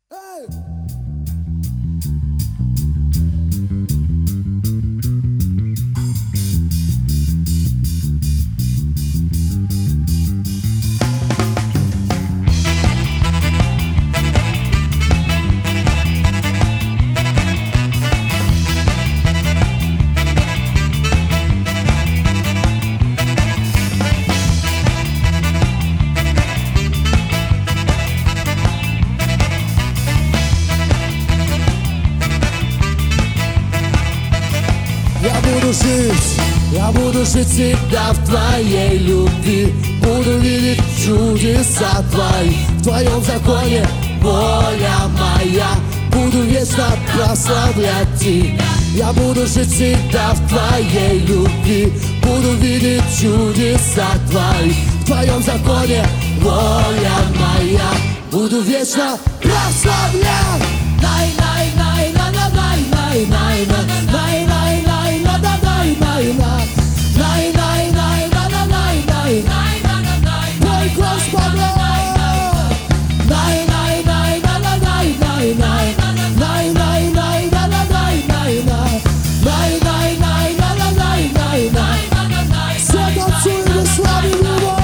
Я буду жить всегда в твоей любви. Буду видеть чудеса твои. В твоем законе воля моя. Буду вечно прославлять тебя. Я буду жить всегда в твоей любви. Буду видеть чудеса твои. В твоем законе воля моя. Буду вечно прославлять. Мой Господа! Все танцуем и славим Его!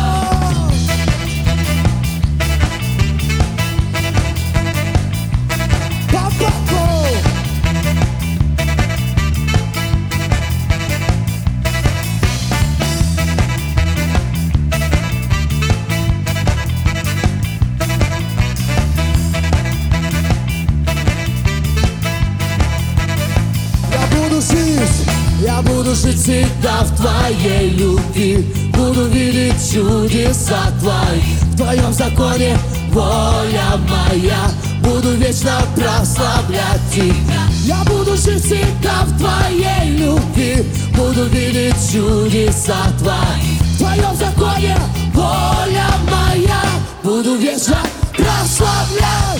Я буду жить всегда в твоей любви. Буду видеть чудеса твои. В твоем законе воля моя. Буду вечно прославлять тебя. Я буду жить всегда в твоей любви. Буду видеть чудеса твои. В твоем законе воля моя. Буду вечно прославлять.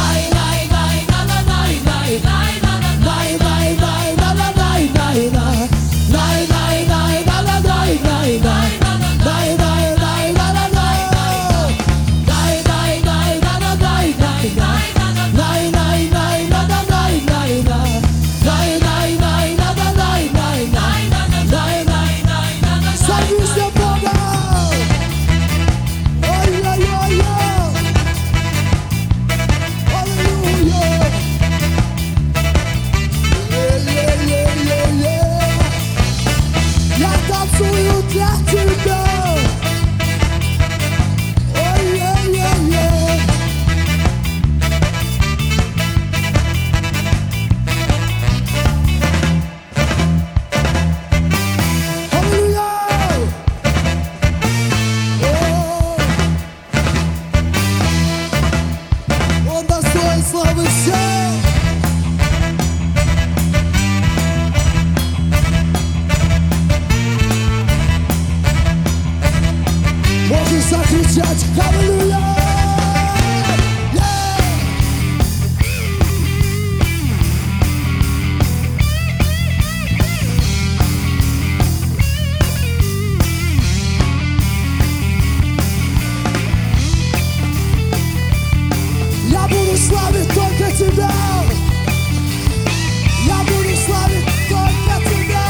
Славы все! Можешь закричать «Аллилуйя!» Я буду славить только тебя. Я буду славить только тебя.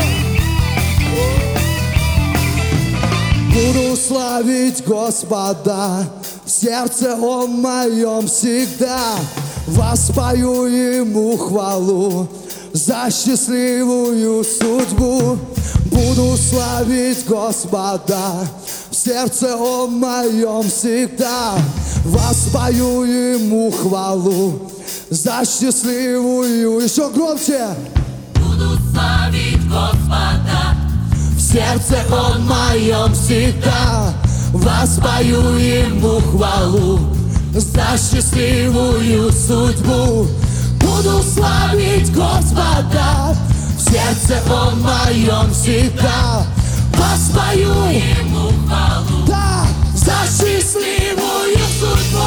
Буду славить Господа. В сердце Он моем всегда. Воспою Ему хвалу за счастливую судьбу. Буду славить Господа. В сердце Он моем всегда. Воспою Ему хвалу за счастливую. Еще громче. Буду славить Господа. В сердце Он моем всегда. Воспою Ему хвалу за счастливую судьбу. Буду славить Господа. В сердце Он моем всегда. Воспою Ему хвалу, да, за счастливую судьбу.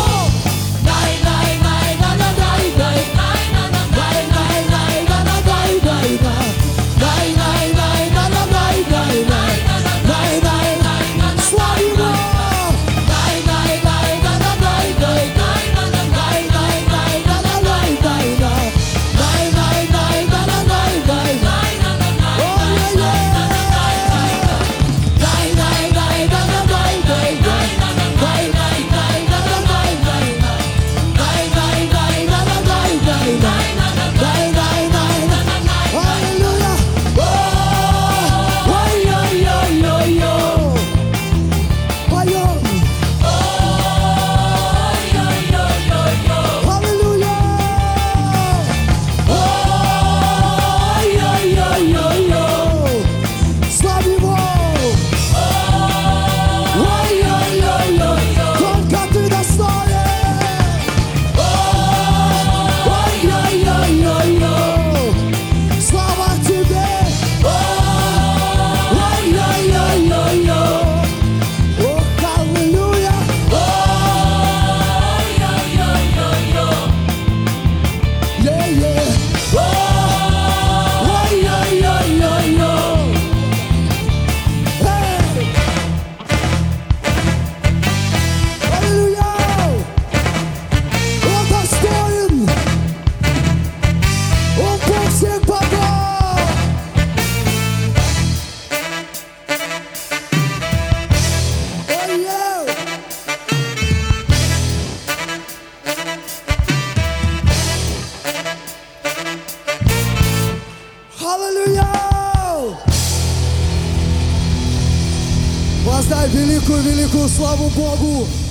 Воздай великую славу Богу.